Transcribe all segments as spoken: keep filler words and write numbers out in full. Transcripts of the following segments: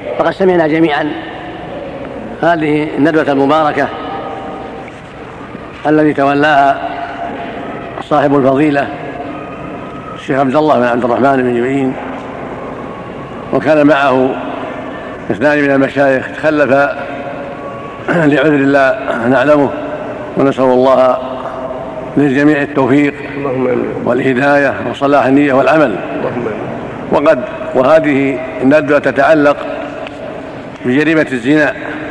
فقد سمعنا جميعا هذه الندوة المباركة الذي تولاها صاحب الفضيلة الشيخ عبد الله بن عبد الرحمن بن جبرين، وكان معه اثنان من المشايخ تخلف لعذر الله نعلمه، ونسأل الله للجميع التوفيق والهداية وصلاح النية والعمل. وقد وهذه الندوة تتعلق بجريمة الزنا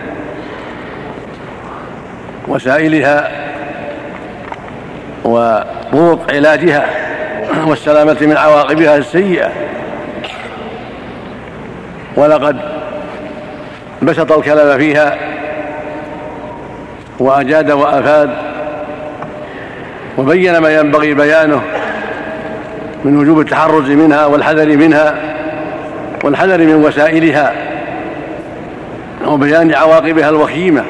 وسائلها وطرق علاجها والسلامة من عواقبها السيئة. ولقد بسط الكلام فيها وأجاد وأفاد وبين ما ينبغي بيانه من وجوب التحرز منها والحذر منها والحذر من وسائلها وبيان عواقبها الوخيمة،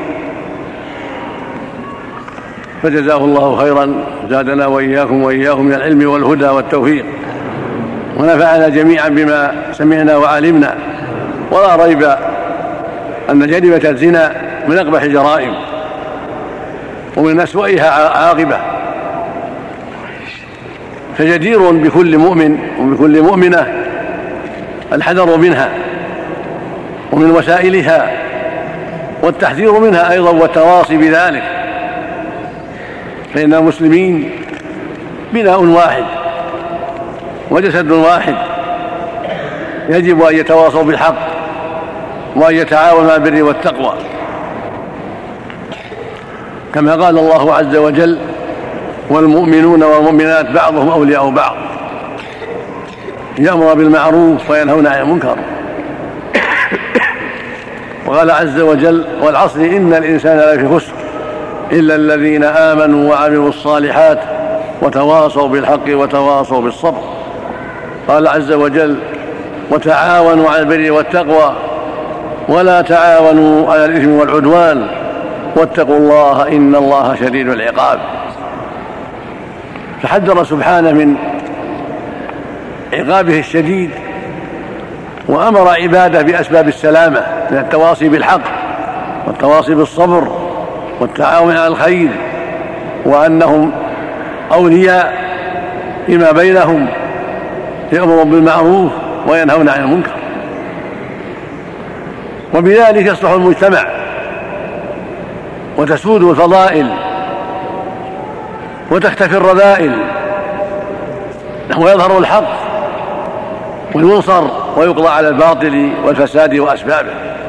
فجزاه الله خيرا، زادنا وإياكم وإياهم من العلم والهدى والتوفيق، ونفعنا جميعا بما سمعنا وعلمنا. ولا ريب أن جريمة الزنا من أقبح الجرائم ومن أسوأها عاقبة، فجدير بكل مؤمن وبكل مؤمنة الحذر منها ومن وسائلها والتحذير منها أيضا والتواصي بذلك، فإن المسلمين بناء واحد وجسد واحد، يجب أن يتواصوا بالحق وأن يتعاونوا على البر والتقوى، كما قال الله عز وجل: والمؤمنون والمؤمنات بعضهم أولياء بعض يأمر بالمعروف وينهون عن المنكر. وقال عز وجل: والعصر إن الإنسان لفي خسر إلا الذين آمنوا وعملوا الصالحات وتواصوا بالحق وتواصوا بالصبر. قال عز وجل: وتعاونوا على البر والتقوى ولا تعاونوا على الإثم والعدوان واتقوا الله إن الله شديد العقاب. فحذر سبحانه من عقابه الشديد، وأمر عباده بأسباب السلامة من التواصي بالحق والتواصي بالصبر والتعاون على الخير، وأنهم أولياء فيما بينهم يأمرون بالمعروف وينهون عن المنكر، وبذلك يصلح المجتمع وتسود الفضائل وتختفي الرذائل ويظهر الحق وينصر ويقضى على الباطل والفساد وأسبابه.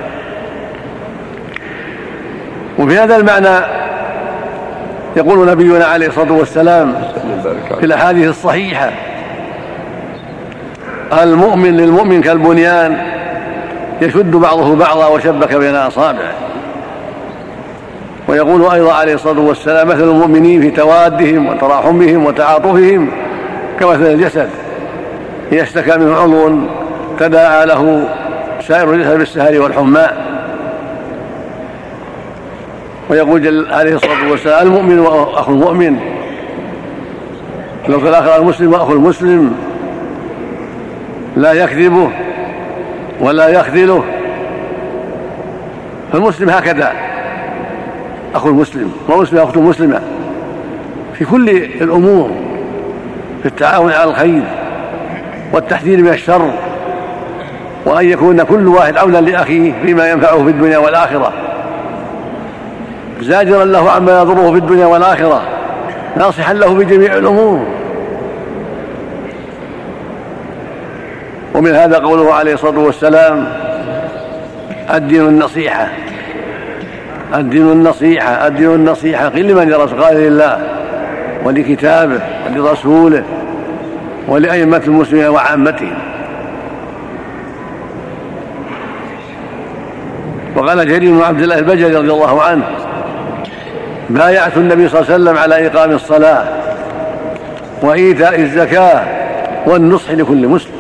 وفي هذا المعنى يقول نبينا عليه الصلاة والسلام في الأحاديث الصحيحة: المؤمن للمؤمن كالبنيان يشد بعضه بعضا وشبك بين أصابعه. ويقول أيضا عليه الصلاة والسلام: مثل المؤمنين في توادهم وتراحمهم وتعاطفهم كمثل الجسد إذا اشتكى منه عضو تداعى له سائر الجسد بالسهر والحمى. ويقول عليه الصلاة والسلام: المؤمن أخو المؤمن، لو في الآخر المسلم أخو المسلم، لا يكذبه ولا يخذله. فالمسلم هكذا أخو المسلم، والمسلم أخت المسلمة في كل الأمور، في التعاون على الخير والتحذير من الشر، وأن يكون كل واحد عونا لأخيه فيما ينفعه في الدنيا والآخرة، زاجرا له عما يضره في الدنيا والآخرة، ناصحا له بجميع الأمور. ومن هذا قوله عليه الصلاة والسلام: الدين النصيحة، الدين النصيحة، الدين النصيحة. قل لمن يا رسول؟ قال: لله ولكتابه ولرسوله ولأئمة المسلمين وعامتهم. وقال جرير بن عبد الله البجلي رضي الله عنه: بايعت النبي صلى الله عليه وسلم على إقام الصلاة وإيتاء الزكاة والنصح لكل مسلم.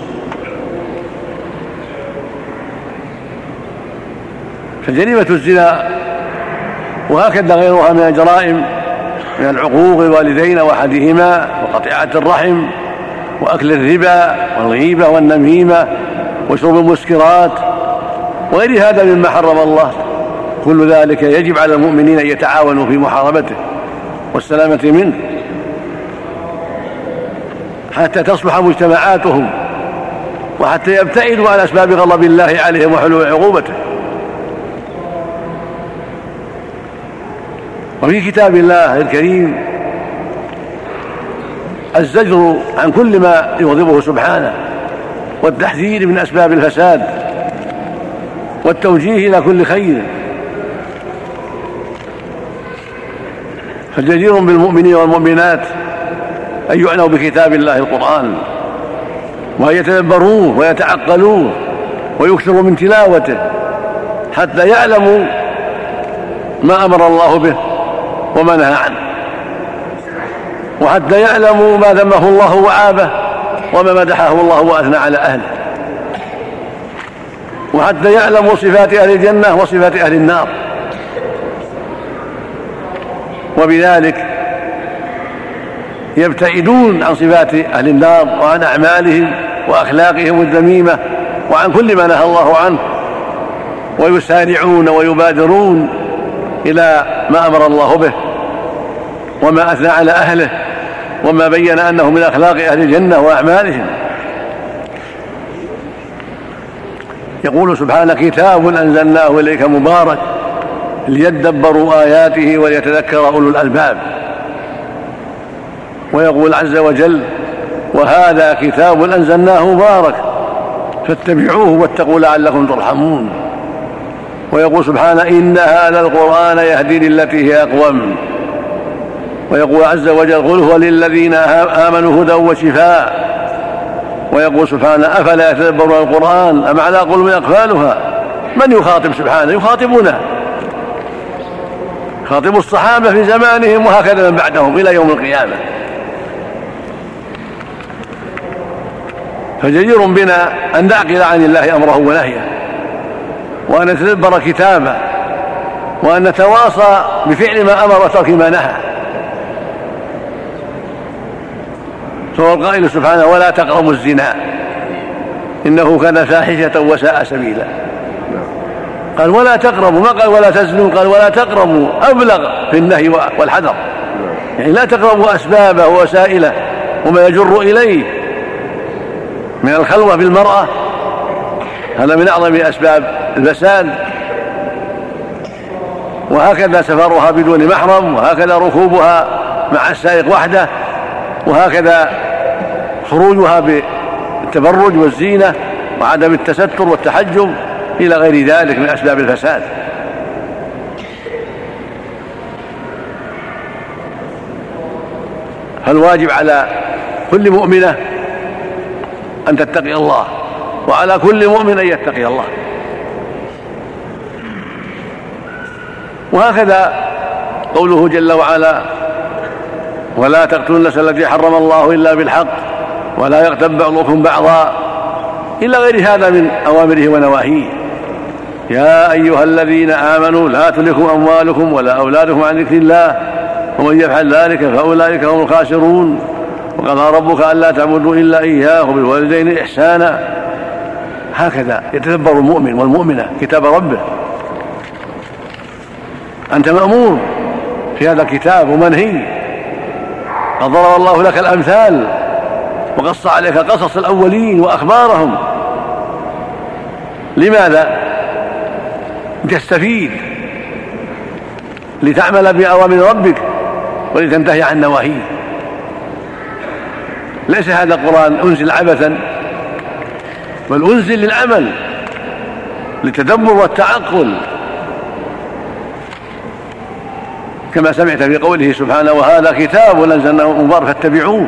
فجريمة الزنا وهكذا غيرها من الجرائم من العقوق الوالدين وأحدهما وقطيعة الرحم وأكل الربا والغيبة والنميمة وشرب المسكرات وغير هذا مما حرم الله. كل ذلك يجب على المؤمنين أن يتعاونوا في محاربته والسلامة منه حتى تصلح مجتمعاتهم، وحتى يبتعدوا عن أسباب غضب الله عليهم وحلول عقوبته. وفي كتاب الله الكريم الزجر عن كل ما يغضبه سبحانه، والتحذير من أسباب الفساد، والتوجيه إلى كل خير. فجدير بالمؤمنين والمؤمنات أن يعنوا بكتاب الله القرآن، وأن يتدبروه ويتعقلوه ويكثروا من تلاوته حتى يعلموا ما أمر الله به وما نهى عنه، وحتى يعلموا ما ذمه الله وعابه وما مدحه الله وأثنى على أهله، وحتى يعلموا صفات أهل الجنة وصفات أهل النار. وبذلك يبتعدون عن صفات أهل النار وعن أعمالهم وأخلاقهم الذميمة وعن كل ما نهى الله عنه، ويسارعون ويبادرون إلى ما أمر الله به وما أثنى على أهله وما بين أنه من أخلاق أهل الجنة وأعمالهم. يقول سبحانه: كتاب أنزلناه إليك مبارك ليدبروا آياته وليتذكر أولو الألباب. ويقول عز وجل: وهذا كتاب أنزلناه مبارك فاتبعوه واتقوا لعلكم ترحمون. ويقول سبحانه: إن هذا القرآن يهدي للتي هي أقوم. ويقول عز وجل: قل هو للذين آمنوا هدى وشفاء. ويقول سبحانه: أفلا يتدبرون القرآن أم على قلوب أقفالها. من يخاطب سبحانه؟ يخاطبنا، يخاطب الصحابة في زمانهم وهكذا من بعدهم إلى يوم القيامة. فجدير بنا أن نعقل عن الله أمره ونهيه، وأن نتدبر كتابه، وأن نتواصى بفعل ما أمر وترك ما نهى. فهو القائل سبحانه: ولا تقربوا الزنا إنه كان فاحشة وساء سبيلا. قال ولا تقربوا، ما قال ولا تزنوا، قال ولا تقربوا، أبلغ في النهي والحذر. يعني لا تقربوا أسبابه ووسائله وما يجر إليه من الخلوة بالمرأة، هذا من أعظم أسباب الفساد. وهكذا سفرها بدون محرم، وهكذا ركوبها مع السائق وحده، وهكذا خروجها بالتبرج والزينة وعدم التستر والتحجب إلى غير ذلك من أسباب الفساد. فالواجب على كل مؤمنة أن تتقي الله، وعلى كل مؤمن أن يتقي الله. وهكذا قوله جل وعلا: ولا تقتلوا النفس التي حرم الله إلا بالحق ولا يغتب بعضكم بعضا، إلى غير هذا من أوامره ونواهيه. يا أيها الذين آمنوا لا تلهكم أموالكم ولا أولادكم عن ذكر الله ومن يفعل ذلك فأولئك هم الخاسرون. وقضى ربك ألا تعبدوا إلا إياه وبالوالدين إحسانا. هكذا يتدبر المؤمن والمؤمنة كتاب ربه. أنت مأمور في هذا الكتاب ومنهي. قد ضرب الله لك الأمثال وقص عليك قصص الأولين وأخبارهم. لماذا؟ لتستفيد، لتعمل بأوامر ربك ولتنتهي عن نواهيه. ليس هذا القرآن أنزل عبثا، بل أنزل للعمل، للتدبر والتعقل، كما سمعت في قوله سبحانه: وهذا كتاب أنزلناه مبارك فاتبعوه.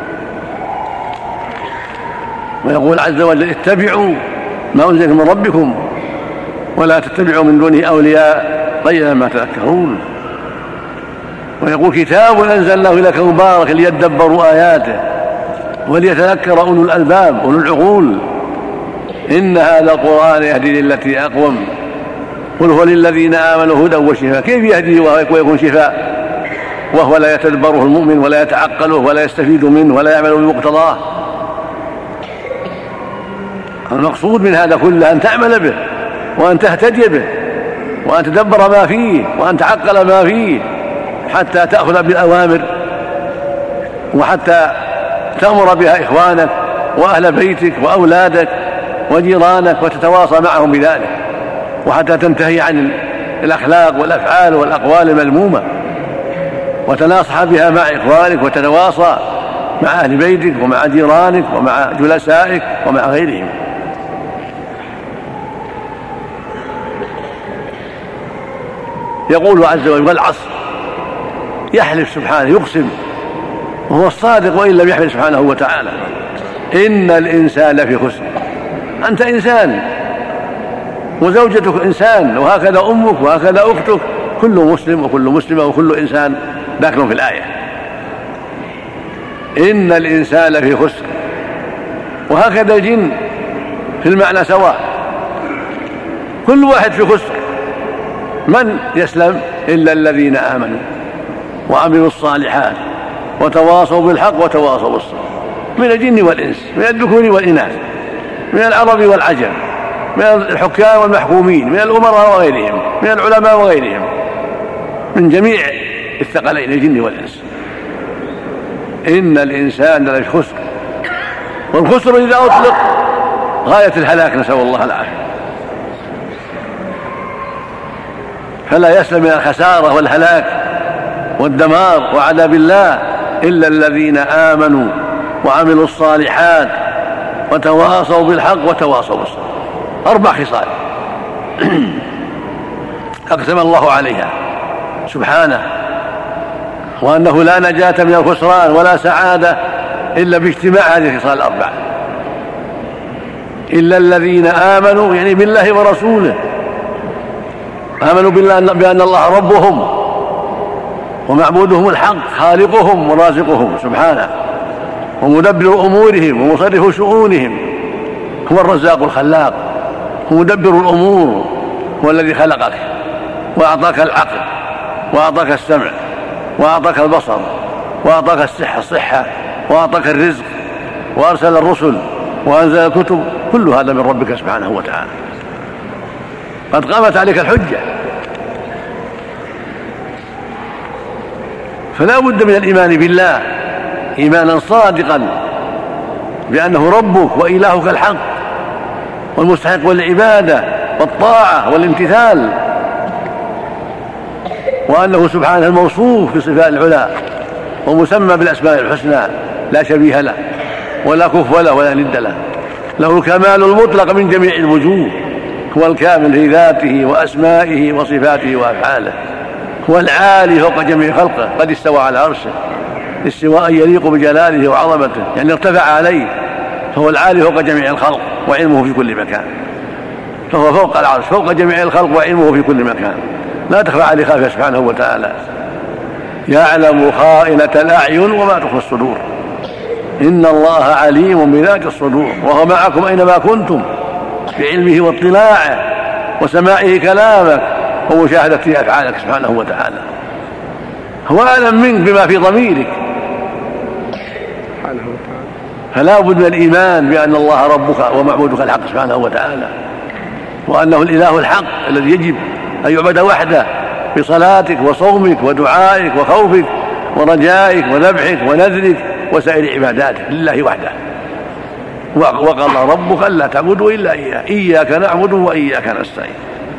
ويقول عز وجل: اتبعوا ما أنزل من ربكم ولا تتبعوا من دونه أولياء قليلا ما تذكرون. ويقول: كتاب أنزلناه إليك مبارك ليدبروا آياته وليتذكر أولو الألباب أولو العقول. إن هذا القرآن يهدي للتي أقوم. قل هو للذين آمنوا هدى وشفاء. كيف يهدي ويكون شفاء وهو لا يتدبره المؤمن ولا يتعقله ولا يستفيد منه ولا يعمل بمقتضاه؟ المقصود من هذا كله أن تعمل به وأن تهتدي به وأن تدبر ما فيه وأن تعقل ما فيه حتى تأخذ بالأوامر وحتى تأمر بها إخوانك وأهل بيتك وأولادك وجيرانك وتتواصى معهم بذلك، وحتى تنتهي عن الأخلاق والأفعال والأقوال المذمومة وتناصح بها مع إخوانك وتتواصى مع أهل بيتك ومع جيرانك ومع جلسائك ومع غيرهم. يقول عز وجل والعصر، يحلف سبحانه يقسم وهو الصادق وإن لم يحلف سبحانه وتعالى، إن الإنسان لفي خسر. أنت إنسان وزوجتك إنسان وهكذا أمك وهكذا أختك، كل مسلم وكل مسلمة وكل إنسان داخل في الآية. إن الإنسان لفي خسر، وهكذا الجن في المعنى سواء، كل واحد في خسر. من يسلم؟ إلا الذين آمنوا وعملوا الصالحات وتواصوا بالحق وتواصوا بالصبر، من الجن والإنس، من الذكور والإناث، من العرب والعجم، من الحكام والمحكومين، من الأمراء وغيرهم، من العلماء وغيرهم، من جميع الثقلين الجن والإنس. إن الإنسان لفي خسر، والخسر إذا أطلق غاية الهلاك، نسأل الله العافية. فلا يسلم من الخسارة والهلاك والدمار وعذاب الله إلا الذين آمنوا وعملوا الصالحات وتواصوا بالحق وتواصوا بالصبر. أربع خصال أقسم الله عليها سبحانه، وأنه لا نجاة من الخسران ولا سعادة إلا باجتماع هذه الخصال الأربع. إلا الذين آمنوا يعني بالله ورسوله، آمنوا بالله بأن الله ربهم ومعبودهم الحق، خالقهم ورازقهم سبحانه ومدبر أمورهم ومصرف شؤونهم، هو الرزاق الخلاق، هو مدبر الأمور، هو الذي خلقك وأعطاك العقل وأعطاك السمع وأعطاك البصر وأعطاك الصحة الصحة وأعطاك الرزق وأرسل الرسل وأنزل الكتب، كل هذا من ربك سبحانه وتعالى. قد قامت عليك الحجة، فلا بد من الإيمان بالله إيمانا صادقا بأنه ربك وإلهك الحق والمستحق والعبادة والطاعة والامتثال، وأنه سبحانه الموصوف بصفات العلا ومسمى بالأسماء الحسنى، لا شبيه له ولا كفو له ولا ند له، له الكمال المطلق من جميع الوجوه، هو الكامل في ذاته وأسمائه وصفاته وأفعاله، هو العالي فوق جميع خلقه، قد استوى على عرشه استواء يليق بجلاله وعظمته، يعني ارتفع عليه، فهو العالي فوق جميع الخلق وعلمه في كل مكان، فهو فوق العرش فوق جميع الخلق وعلمه في كل مكان، لا تخفى عليه خافية سبحانه وتعالى. يعلم خائنة الأعين وما تخفي الصدور، إن الله عليم بذات الصدور، وهو معكم أينما كنتم بعلمه واطلاعه وسماعه كلامك ومشاهدة أفعالك سبحانه وتعالى، هو أعلم منك بما في ضميرك. فلا بد من الإيمان بأن الله ربك ومعبودك الحق سبحانه وتعالى، وأنه الإله الحق الذي يجب أن يعبد وحده بصلاتك وصومك ودعائك وخوفك ورجائك وذبحك ونذرك وسائر عباداتك لله وحده. وقال ربك ألا تعبدوا إلا إياه، إياك نعبد وإياك نستعين.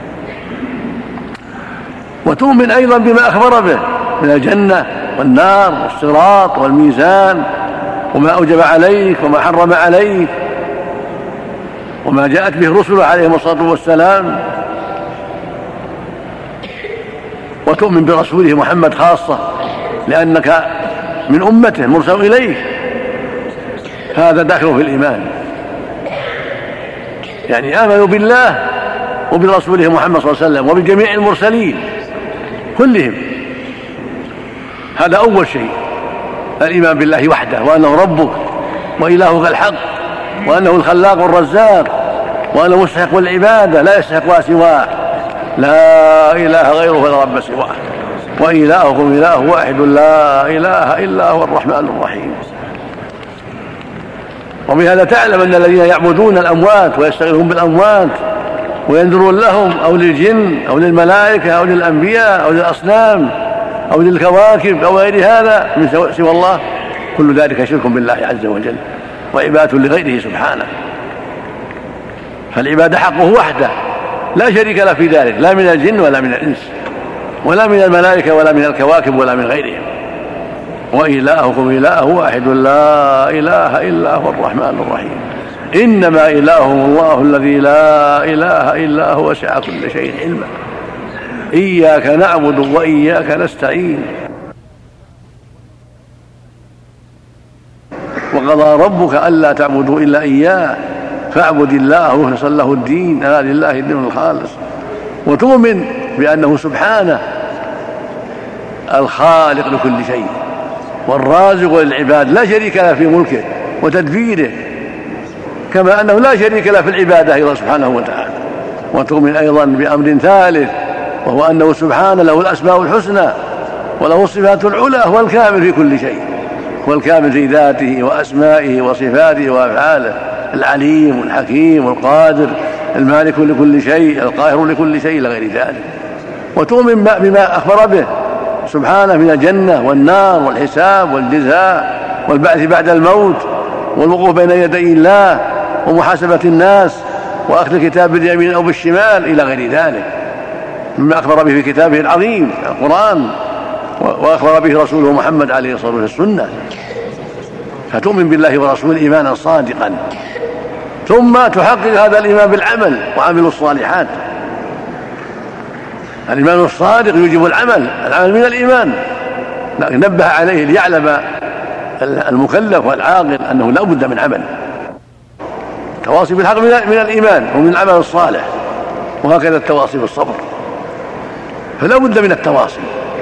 وتؤمن أيضا بما أخبر به من الجنة والنار والصراط والميزان وما أوجب عليك وما حرم عليك وما جاءت به الرسل عليهم الصلاة والسلام. وتؤمن برسوله محمد خاصة لأنك من أمته مرسل إليه، هذا داخل في الإيمان، يعني آمنوا بالله وبرسوله محمد صلى الله عليه وسلم وبجميع المرسلين كلهم. هذا أول شيء، الإيمان بالله وحده، وأنه ربك وإلهك الحق، وأنه الخلاق الرزاق، وأنه مستحق العبادة لا يستحقها سواه، لا إله غيره ولا رب سواه، وإلهكم إله واحد لا إله إلا هو الرحمن الرحيم. وبهذا تعلم أن الذين يعبدون الأموات ويستغيثون بالأموات وينذرون لهم أو للجن أو للملائكة أو للأنبياء أو للأصنام أو للكواكب أو غير هذا من سوى الله، كل ذلك شرك بالله عز وجل وعبادة لغيره سبحانه. فالعبادة حقه وحده لا شريك له في ذلك، لا من الجن ولا من الإنس ولا من الملائكة ولا من الكواكب ولا من غيرهم. وإلهكم إله واحد لا إله إلا هو الرحمن الرحيم. إنما إلههم الله الذي لا إله إلا هو وسع كل شيء علما. إياك نعبد وإياك نستعين. وقضى ربك ألا تعبدوا إلا إياه فاعبد الله واخلص له الدين ألا لله الدين الخالص. وتؤمن بأنه سبحانه الخالق لكل شيء والرازق للعباد لا شريك له في ملكه وتدبيره، كما أنه لا شريك له في العبادة أيضا سبحانه وتعالى. وتؤمن أيضا بأمر ثالث، وهو أنه سبحانه له الأسماء الحسنى وله الصفات العلى، هو الكامل في كل شيء، هو الكامل في ذاته وأسمائه وصفاته وأفعاله، العليم الحكيم القادر المالك لكل شيء القاهر لكل شيء إلى غير ذلك. وتؤمن بما أخبر به سبحانه من الجنة والنار والحساب والجزاء والبعث بعد الموت والوقوف بين يدي الله ومحاسبة الناس وأخذ الكتاب باليمين أو بالشمال إلى غير ذلك مما أخبر به في كتابه العظيم القرآن وأخبر به رسوله محمد عليه الصلاة والسلام السنة. فتؤمن بالله ورسوله إيمانا صادقا، ثم تحقق هذا الإيمان بالعمل وعمل الصالحات. الإيمان الصادق يجب العمل، العمل من الإيمان، لكن نبه عليه ليعلم المكلف والعاقل أنه لا بد من عمل. التواصي بالحق من الإيمان ومن العمل الصالح، وهكذا التواصي بالصبر. فلا بد من التواصي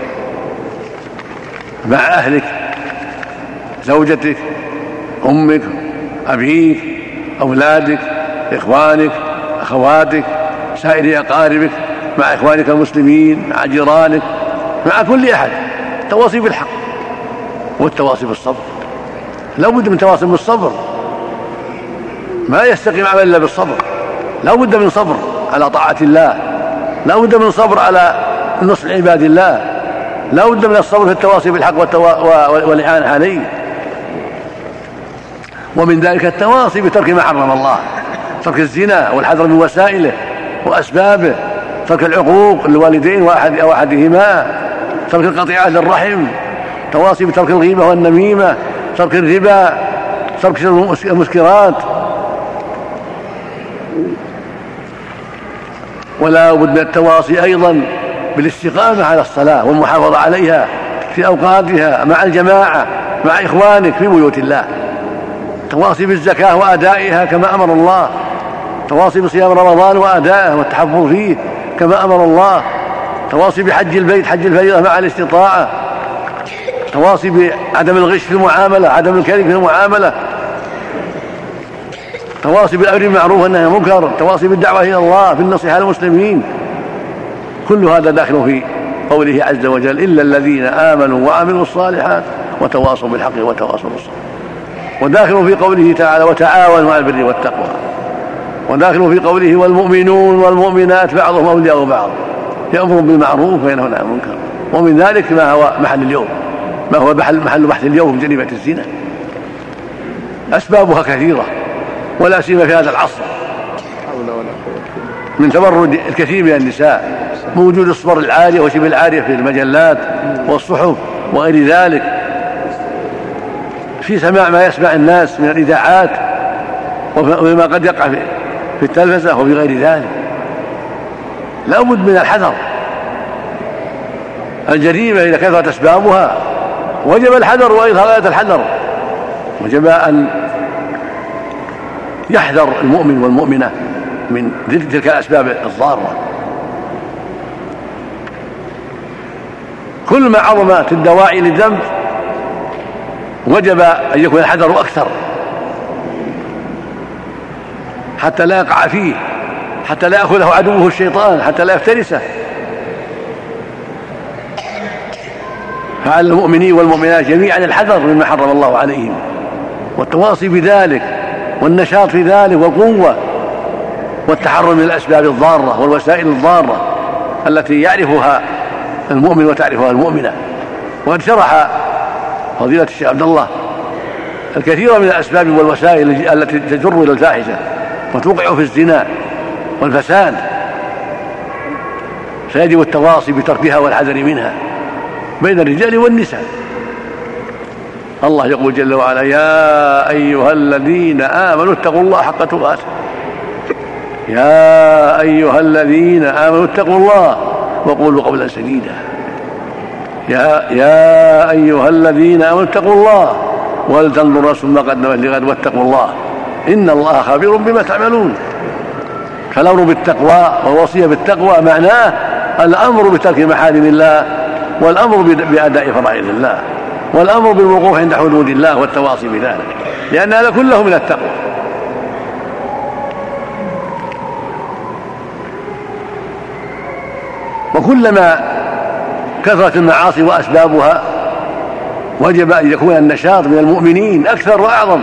مع أهلك، زوجتك، أمك، أبيك، أولادك، إخوانك، أخواتك، سائر أقاربك، مع إخوانك المسلمين، مع جيرانك، مع كل أحد. التواصي بالحق والتواصي بالصبر. لا بد من تواصي بالصبر، ما يستقيم عمل إلا بالصبر. لا بد من صبر على طاعة الله، لا بد من صبر على نصح عباد الله، لا بد من الصبر في التواصي بالحق والإعانة عليه. ومن ذلك التواصي بترك ما حرم الله، ترك الزنا والحذر من وسائله وأسبابه، ترك العقوق للوالدين وأحد أو أحدهما، ترك القطيعة للرحم، تواصي بترك الغيبة والنميمة، ترك الربا، ترك المسكرات. ولا بد من التواصي أيضا بالاستقامة على الصلاة والمحافظة عليها في أوقاتها مع الجماعة مع إخوانك في بيوت الله. تواصي بالزكاة وأدائها كما أمر الله، تواصي بصيام رمضان وأدائه والتحفظ فيه كما أمر الله، تواصي بحج البيت حج الفريضة مع الاستطاعة، تواصي بعدم الغش في المعاملة، عدم الكذب في المعاملة، تواصي بالأمر بالمعروف والنهي عن المنكر، تواصي بالدعوة إلى الله في النصيحة للمسلمين. كل هذا داخل في قوله عز وجل إلا الذين آمنوا وعملوا الصالحات وتواصوا بالحق وتواصوا بالصبر. وداخل في قوله تعالى وتعاونوا على البر والتقوى. وداخل في قوله والمؤمنون والمؤمنات بعضهم أولياء بعض يأمر بالمعروف وينهون عن المنكر. ومن ذلك ما هو محل اليوم، ما هو محل بحث اليوم جريمة الزنا. أسبابها كثيرة ولا سيما في هذا العصر، من تبرج الكثير من النساء، موجود الصور العارية وشبه العارية في المجلات والصحف وغير ذلك، في سماع ما يسمع الناس من الإذاعات وما قد يقع في التلفزة وفي غير ذلك. لا بد من الحذر. الجريمة إذا كثرت أسبابها وجب الحذر وإظهار غاية الحذر، وجب أن يحذر المؤمن والمؤمنة من تلك الأسباب الضارة. كل ما عظمت الدواعي للذنب وجب أن يكون الحذر أكثر حتى لا يقع فيه، حتى لا يأخذه عدوه الشيطان، حتى لا يفترسه. فعلى المؤمنين والمؤمنات جميعا الحذر مما حرم الله عليهم والتواصي بذلك والنشاط في ذلك والقوة والتحرر من الأسباب الضارة والوسائل الضارة التي يعرفها المؤمن وتعرفها المؤمنة. وقد شرح فضيلة الشيخ عبد الله الكثير من الأسباب والوسائل التي تجر إلى الفاحشة وتوقع في الزنا والفساد، فيجب التواصي بتركها والحذر منها بين الرجال والنساء. الله يقول جل وعلا: يا أيها الذين آمنوا اتقوا الله حق تقاته. يا أيها الذين آمنوا اتقوا الله وقولوا قولا سديدا. يا, يا أيها الذين آمنوا اتقوا الله ولتنظر نفس ما قدمت لغد واتقوا الله إن الله خبير بما تعملون. فالأمر بالتقوى والوصية بالتقوى معناه الأمر بترك محارم الله، والأمر بأداء فرائض الله، والأمر بالوقوف عند حدود الله والتواصي بذلك، لأن هذا كله من التقوى. وكلما كثرت المعاصي وأسبابها وجب أن يكون النشاط من المؤمنين أكثر وأعظم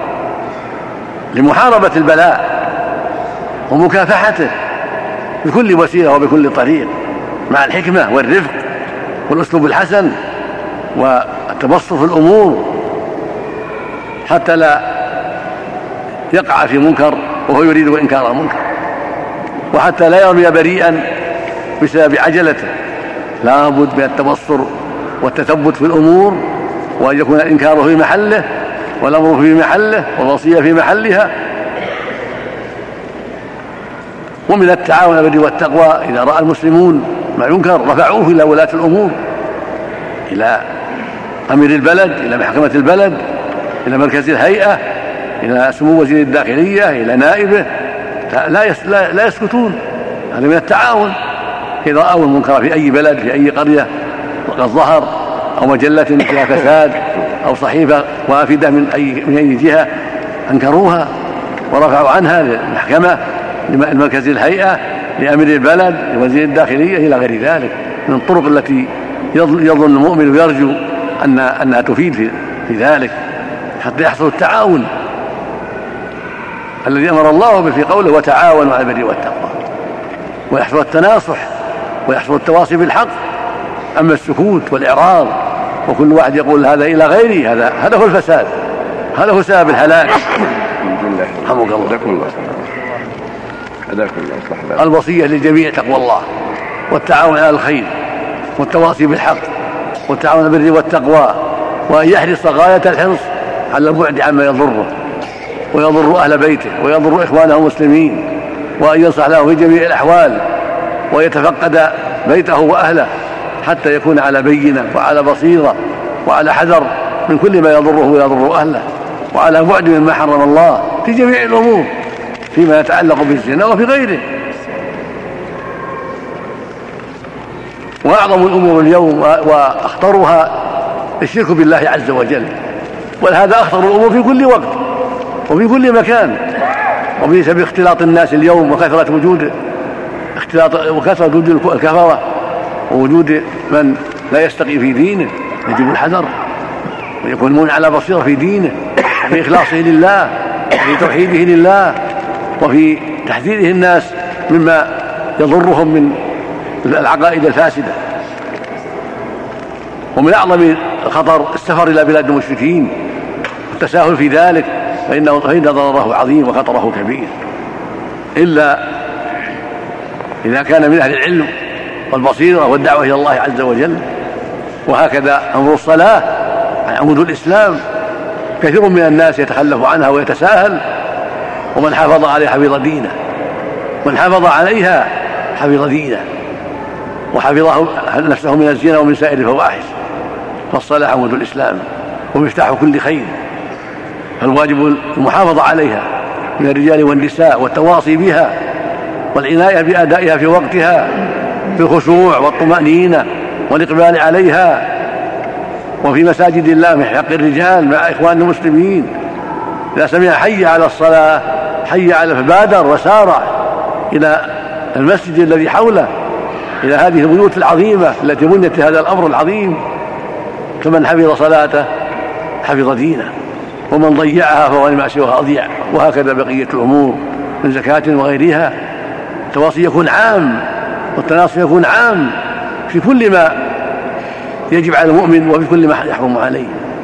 لمحاربة البلاء ومكافحته بكل وسيلة وبكل طريق، مع الحكمة والرفق والأسلوب الحسن والتبسط في الأمور، حتى لا يقع في منكر وهو يريد إنكار المنكر، وحتى لا يرمي بريئا بسبب عجلته. لا بد من التبصر والتثبت في الأمور، وأن يكون الإنكار في محله والأمر في محله والوصية في محلها. ومن التعاون على البر والتقوى إذا رأى المسلمون ما ينكر رفعوه إلى ولاة الأمور، إلى أمير البلد، إلى محكمة البلد، إلى مركز الهيئة، إلى سمو وزير الداخلية، إلى نائبه. لا, لا, لا يسكتون. هذا من التعاون. إذا رأوا المنكر في أي بلد في أي قرية وقد ظهر، أو مجلة فيها فساد، أو صحيفة وافدة من أي, من أي جهة، أنكروها ورفعوا عنها للمحكمة، لمركز الهيئة، لأمير البلد، لوزير الداخلية، إلى غير ذلك من الطرق التي يظن المؤمن ويرجو أن أنها تفيد في, في ذلك، حتى يحصل التعاون الذي أمر الله به في قوله: وتعاونوا على البر والتقوى، ويحصل التناصح ويحصل التواصي بالحق. أما السكوت والإعراض وكل واحد يقول هذا إلى غيره، هذا هذا هو الفساد، هذا هو سبب الهلاك. رحمك الله. الوصية للجميع تقوى الله، والتعاون على الخير، والتواصي بالحق، والتعاون على البر والتقوى، وأن يحرص غاية الحرص على البعد عما يضره ويضر أهل بيته ويضر إخوانه المسلمين، وأن ينصح له في جميع الأحوال، ويتفقد بيته وأهله حتى يكون على بينة وعلى بصيرة وعلى حذر من كل ما يضره ويضر أهله، وعلى بعد مما حرم الله في جميع الأمور فيما يتعلق بالزنا وفي غيره. وأعظم الأمور اليوم وأخطرها الشرك بالله عز وجل، ولهذا أخطر الأمور في كل وقت وفي كل مكان، وبسبب اختلاط الناس اليوم وكثرة وجود اختلاط وكثرة وجود الكفرة ووجود من لا يستقي في دينه، يجب الحذر ويكونون على بصيرة في دينه وفي إخلاصه لله وفي توحيده لله وفي تحذيره الناس مما يضرهم من العقائد الفاسدة. ومن أعظم الخطر السفر إلى بلاد المشركين والتساهل في ذلك، فإنه فإن ضرره عظيم وخطره كبير، إلا إذا كان من أهل العلم والبصيرة والدعوة إلى الله عز وجل. وهكذا أمر الصلاة عمود الإسلام، كثير من الناس يتخلف عنها ويتساهل، ومن حافظ عليها حفظ دينه، من حافظ عليها حفظ دينه وحفظه نفسه من الزنا ومن سائر الفواحش. فالصلاة عمود الإسلام ومفتاح كل خير، فالواجب المحافظة عليها من الرجال والنساء والتواصي بها والعناية بأدائها في وقتها بالخشوع والطمأنينة والإقبال عليها. وفي مساجد الله من حق الرجال مع إخوان المسلمين، إذا سمع حي على الصلاة حي على فبادر وسارع إلى المسجد الذي حوله، إلى هذه البيوت العظيمة التي بنيت هذا الأمر العظيم. فمن حفظ صلاته حفظ دينه، ومن ضيعها فهو لما سواها أضيع. وهكذا بقية الأمور من زكاة وغيرها. التواصي يكون عام والتناصح يكون عام في كل ما يجب على المؤمن وفي كل ما يحرم عليه.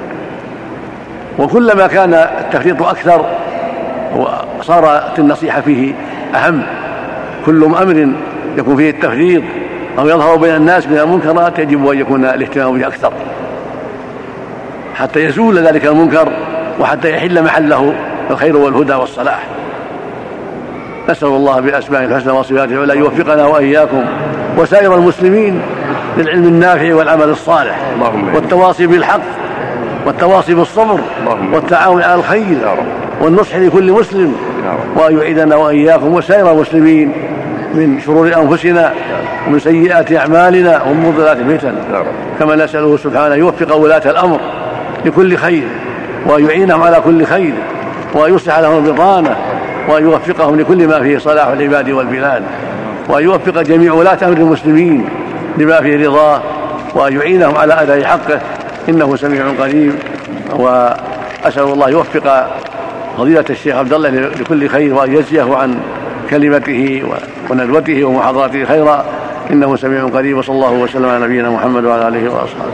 وكلما كان التفريط أكثر وصارت النصيحة فيه أهم. كل أمر يكون فيه التفريط أو يظهر بين الناس من المنكرات يجب أن يكون الاهتمام به أكثر حتى يزول ذلك المنكر وحتى يحل محله الخير والهدى والصلاح. نسأل الله بأسمائه الحسنى وصفاته العلى يوفقنا وإياكم وسائر المسلمين للعلم النافع والعمل الصالح والتواصي بالحق والتواصي بالصبر والتعاون على الخير والنصح لكل مسلم، وأن يعيذنا وإياكم وسائر المسلمين من شرور أنفسنا ومن سيئات أعمالنا ومن مضلات الفتن. كما نسأله سبحانه يوفق ولاة الأمر لكل خير وأن يعينهم على كل خير وأن يصلح لهم البطانة وأن يوفقهم لكل ما فيه صلاح العباد والبلاد وأن يوفق جميع ولاة أمر المسلمين لما فيه رضاه وأن يعينهم على أداء حقه إنه سميع قريب. وأسأل الله يوفق فضيلة الشيخ عبد الله لكل خير وأن يجزيه عن كلمته وندوته ومحاضراته خيرا إنه سميع قريب. وصلى الله وسلم على نبينا محمد وعلى آله وأصحابه.